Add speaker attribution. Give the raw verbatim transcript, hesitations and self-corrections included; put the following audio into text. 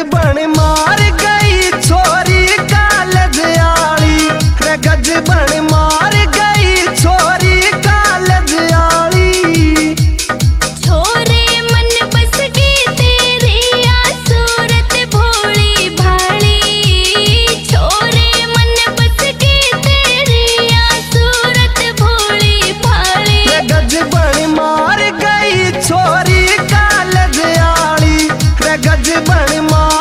Speaker 1: बन मार गई छोरी कालज आली, रे गज बन मार गई छोरी कालज आली।
Speaker 2: छोरे मन बस गई तेरी आ सूरत भोली भाली, छोरे मन बस गई तेरी आ सूरत भोली भाली।
Speaker 1: रे गज बन मार गई छोरी कालज आली, रे गज बन मार